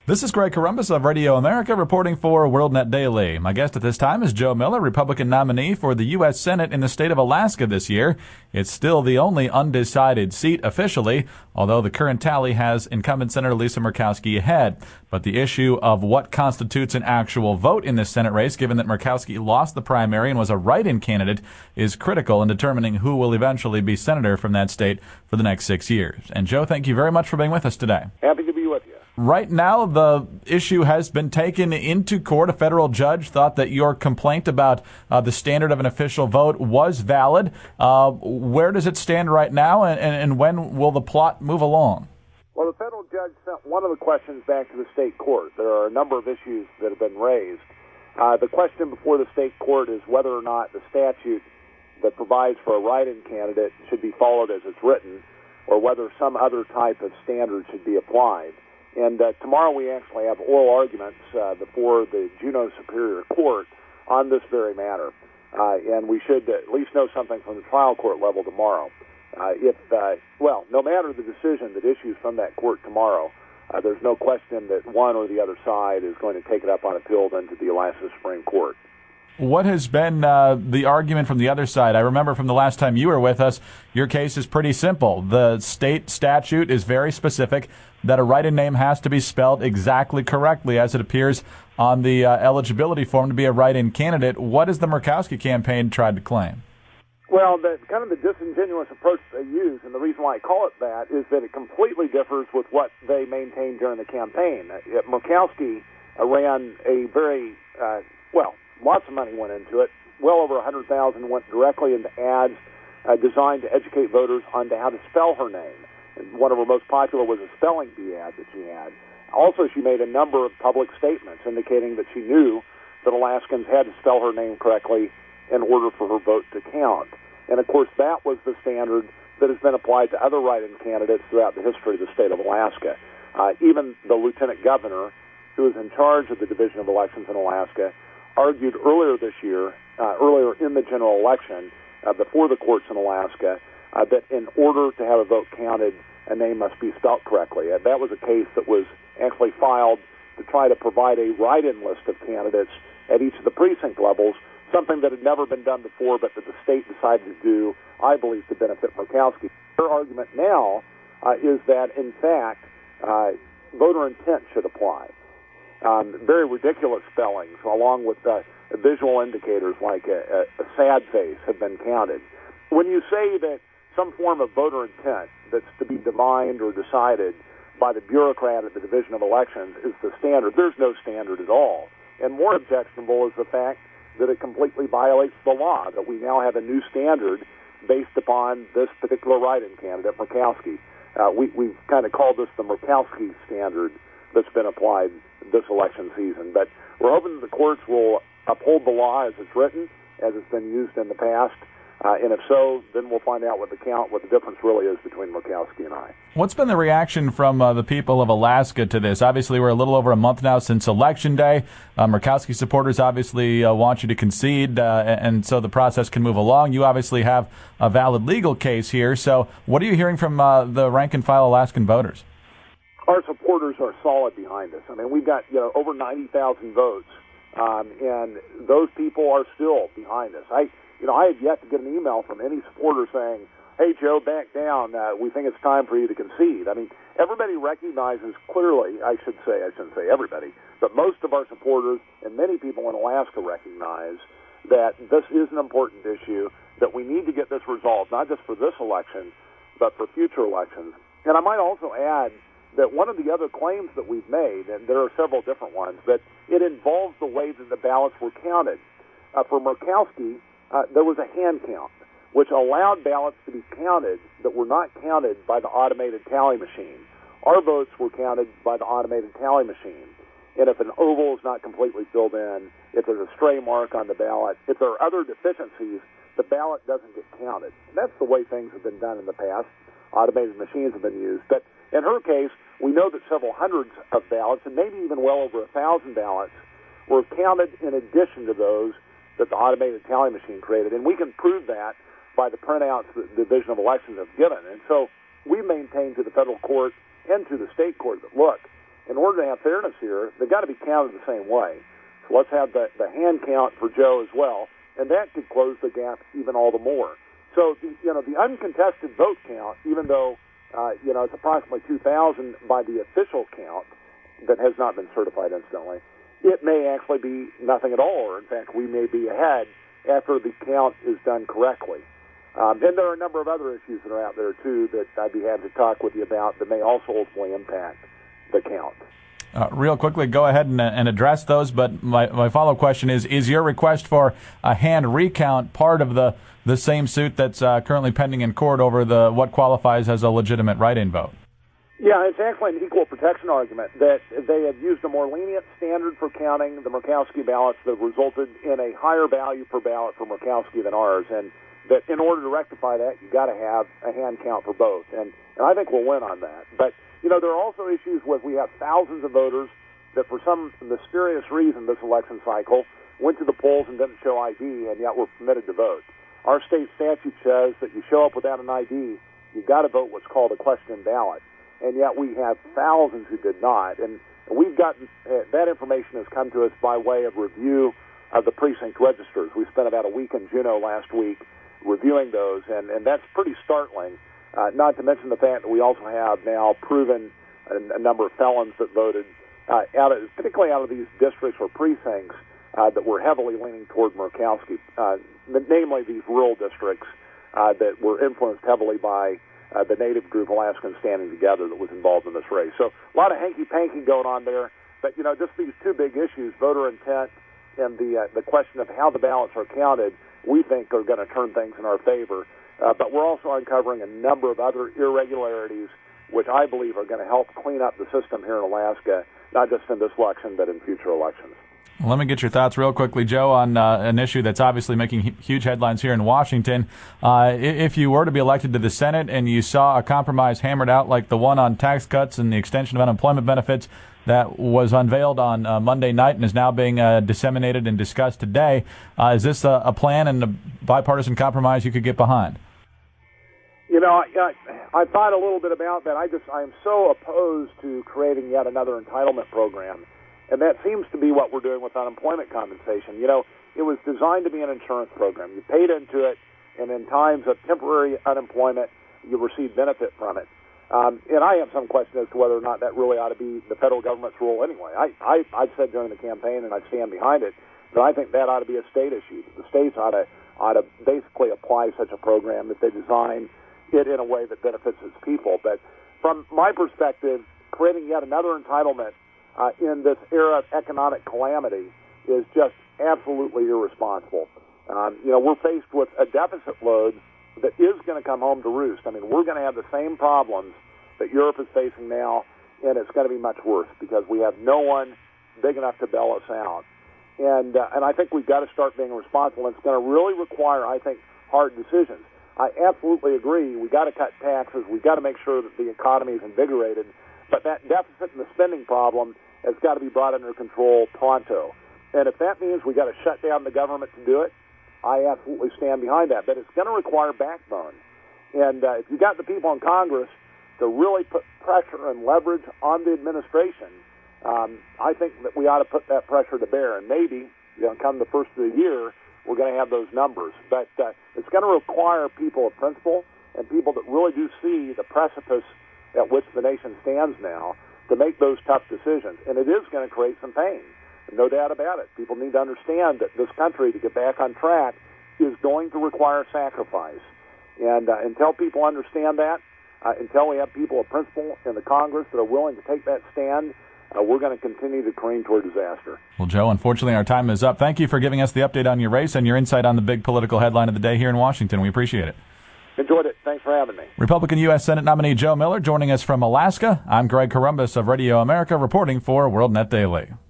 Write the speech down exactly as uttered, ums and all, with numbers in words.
This is Greg Corombos of Radio America reporting for WorldNet Daily. My guest at this time is Joe Miller, Republican nominee for the U S Senate in the state of Alaska this year. It's still the only undecided seat officially, although the current tally has incumbent Senator Lisa Murkowski ahead. But the issue of what constitutes an actual vote in this Senate race, given that Murkowski lost the primary and was a write-in candidate, is critical in determining who will eventually be senator from that state for the next six years. And Joe, thank you very much for being with us today. Happy to be with you. Right now, the issue has been taken into court. A federal judge thought that your complaint about uh, the standard of an official vote was valid. Uh, where does it stand right now, and, and when will the plot move along? Well, the federal judge sent one of the questions back to the state court. There are a number of issues that have been raised. Uh, the question before the state court is whether or not the statute that provides for a write-in candidate should be followed as it's written, or whether some other type of standard should be applied. And uh, tomorrow we actually have oral arguments uh, before the Juneau Superior Court on this very matter. Uh, and we should at least know something from the trial court level tomorrow. Uh, if, uh, well, no matter the decision that issues from that court tomorrow, uh, there's no question that one or the other side is going to take it up on appeal then to the Alaska Supreme Court. What has been uh, the argument from the other side? I remember from the last time you were with us, your case is pretty simple. The state statute is very specific that a write-in name has to be spelled exactly correctly as it appears on the uh, eligibility form to be a write-in candidate. What has the Murkowski campaign tried to claim? Well, the kind of the disingenuous approach they use, and the reason why I call it that, is that it completely differs with what they maintained during the campaign. Uh, Murkowski uh, ran a very, uh, well, lots of money went into it. Well over one hundred thousand dollars went directly into ads uh, designed to educate voters on how to spell her name. And one of her most popular was a spelling bee ad that she had. Also, she made a number of public statements indicating that she knew that Alaskans had to spell her name correctly in order for her vote to count. And, of course, that was the standard that has been applied to other write-in candidates throughout the history of the state of Alaska. Uh, even the lieutenant governor, who is in charge of the Division of Elections in Alaska, argued earlier this year, uh, earlier in the general election, uh, before the courts in Alaska, uh, that in order to have a vote counted, a name must be spelled correctly. Uh, that was a case that was actually filed to try to provide a write-in list of candidates at each of the precinct levels, something that had never been done before, but that the state decided to do, I believe, to benefit Murkowski. Her argument now uh, is that, in fact, uh, voter intent should apply. Um, very ridiculous spellings, along with uh, visual indicators like a, a, a sad face, have been counted. When you say that some form of voter intent that's to be divined or decided by the bureaucrat at the Division of Elections is the standard, there's no standard at all. And more objectionable is the fact that it completely violates the law, that we now have a new standard based upon this particular write-in candidate, Murkowski. Uh, we, we've kind of called this the Murkowski standard that's been applied this election season. But we're hoping that the courts will uphold the law as it's written, as it's been used in the past. Uh, and if so, then we'll find out what the count, what the difference really is between Murkowski and I. What's been the reaction from uh, the people of Alaska to this? Obviously, we're a little over a month now since Election Day. Uh, Murkowski supporters obviously uh, want you to concede, uh, and so the process can move along. You obviously have a valid legal case here. So what are you hearing from uh, the rank-and-file Alaskan voters? Our supporters are solid behind us. I mean, we've got you know over ninety thousand votes, um, and those people are still behind us. I, you know, I have yet to get an email from any supporter saying, "Hey, Joe, back down. Uh, we think it's time for you to concede." I mean, everybody recognizes clearly. I should say, I shouldn't say everybody, but most of our supporters and many people in Alaska recognize that this is an important issue. That we need to get this resolved, not just for this election, but for future elections. And I might also add that one of the other claims that we've made, and there are several different ones, that it involves the way that the ballots were counted. Uh, for Murkowski, uh, there was a hand count, which allowed ballots to be counted that were not counted by the automated tally machine. Our votes were counted by the automated tally machine. And if an oval is not completely filled in, if there's a stray mark on the ballot, if there are other deficiencies, the ballot doesn't get counted. And that's the way things have been done in the past. Automated machines have been used. But in her case, we know that several hundreds of ballots, and maybe even well over a thousand ballots, were counted in addition to those that the automated tally machine created. And we can prove that by the printouts that the Division of Elections have given. And so we maintain to the federal court and to the state court that, look, in order to have fairness here, they've got to be counted the same way. So let's have the, the hand count for Joe as well, and that could close the gap even all the more. So, the, you know, the uncontested vote count, even though, uh, you know, it's approximately two thousand by the official count that has not been certified instantly, it may actually be nothing at all, or in fact, we may be ahead after the count is done correctly. Um, and there are a number of other issues that are out there, too, that I'd be happy to talk with you about that may also ultimately impact the count. Uh, real quickly, go ahead and, and address those, but my, my follow-up question is, is your request for a hand recount part of the, the same suit that's uh, currently pending in court over the what qualifies as a legitimate write-in vote? Yeah, it's actually an equal protection argument that they have used a more lenient standard for counting the Murkowski ballots that resulted in a higher value per ballot for Murkowski than ours, and that in order to rectify that, you got to have a hand count for both, and, and I think we'll win on that. But you know, there are also issues with we have thousands of voters that for some mysterious reason this election cycle went to the polls and didn't show I D and yet were permitted to vote. Our state statute says that you show up without an I D, you've got to vote what's called a question ballot. And yet we have thousands who did not. And we've gotten, uh, that information has come to us by way of review of the precinct registers. We spent about a week in Juneau last week reviewing those, and, and that's pretty startling. Uh, not to mention the fact that we also have now proven a, a number of felons that voted, uh, out of, particularly out of these districts or precincts uh, that were heavily leaning toward Murkowski, uh, namely these rural districts uh, that were influenced heavily by uh, the native group Alaskans Standing Together that was involved in this race. So a lot of hanky-panky going on there, but, you know, just these two big issues, voter intent and the, uh, the question of how the ballots are counted, we think are going to turn things in our favor. Uh, but we're also uncovering a number of other irregularities, which I believe are going to help clean up the system here in Alaska, not just in this election, but in future elections. Well, let me get your thoughts real quickly, Joe, on uh, an issue that's obviously making huge headlines here in Washington. Uh, if you were to be elected to the Senate and you saw a compromise hammered out like the one on tax cuts and the extension of unemployment benefits that was unveiled on uh, Monday night and is now being uh, disseminated and discussed today, uh, is this a, a plan and a bipartisan compromise you could get behind? You know, I, I, I thought a little bit about that. I just I am so opposed to creating yet another entitlement program, and that seems to be what we're doing with unemployment compensation. You know, it was designed to be an insurance program. You paid into it, and in times of temporary unemployment, you receive benefit from it. Um, and I have some question as to whether or not that really ought to be the federal government's role anyway. I, I, I said during the campaign, and I stand behind it, that I think that ought to be a state issue. The states ought to, ought to basically apply such a program that they design it in a way that benefits its people. But from my perspective, creating yet another entitlement uh, in this era of economic calamity is just absolutely irresponsible. Um, you know, we're faced with a deficit load that is going to come home to roost. I mean, we're going to have the same problems that Europe is facing now, and it's going to be much worse because we have no one big enough to bail us out. And uh, and I think we've got to start being responsible, and it's going to really require, I think, hard decisions. I absolutely agree. We've got to cut taxes. We've got to make sure that the economy is invigorated. But that deficit and the spending problem has got to be brought under control pronto. And if that means we've got to shut down the government to do it, I absolutely stand behind that. But it's going to require backbone. And uh, if you got the people in Congress to really put pressure and leverage on the administration, um, I think that we ought to put that pressure to bear. And maybe, you know, come the first of the year, we're going to have those numbers. But uh, it's going to require people of principle and people that really do see the precipice at which the nation stands now to make those tough decisions. And it is going to create some pain. No doubt about it. People need to understand that this country, to get back on track, is going to require sacrifice. And uh, until people understand that, uh, until we have people of principle in the Congress that are willing to take that stand, uh, we're going to continue to careen toward disaster. Well, Joe, unfortunately, our time is up. Thank you for giving us the update on your race and your insight on the big political headline of the day here in Washington. We appreciate it. Enjoyed it. Thanks for having me. Republican U S Senate nominee Joe Miller joining us from Alaska. I'm Greg Corombos of Radio America reporting for WorldNet Daily.